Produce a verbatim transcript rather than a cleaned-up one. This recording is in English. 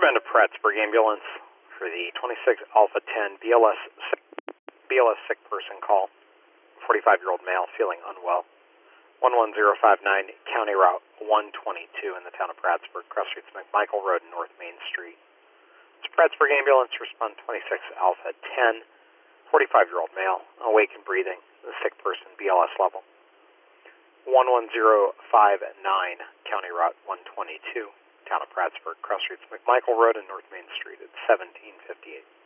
Respond to Prattsburg Ambulance for the twenty-six Alpha ten B L S sick, B L S sick person call. forty-five-year-old male feeling unwell. one one zero five nine County Route one twenty-two in the town of Prattsburg, cross streets McMichael Road and North Main Street. It's Prattsburg Ambulance, respond twenty-six Alpha ten, forty-five-year-old male, awake and breathing, the sick person, B L S level. one one zero five nine County Route one twenty-two, town of Prattsburg, cross streets McMichael Road and North Main Street at seventeen fifty-eight.